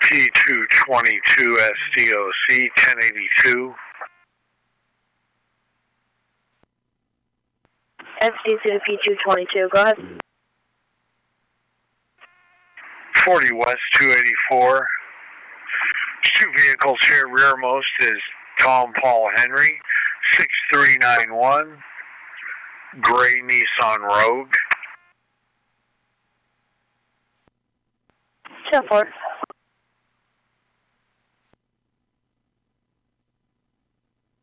P222 SDOC 1082. SDC to P222, go ahead. 40 West 284. Two vehicles here. Rearmost is Tom Paul Henry, 6391. Gray Nissan Rogue. 10-4.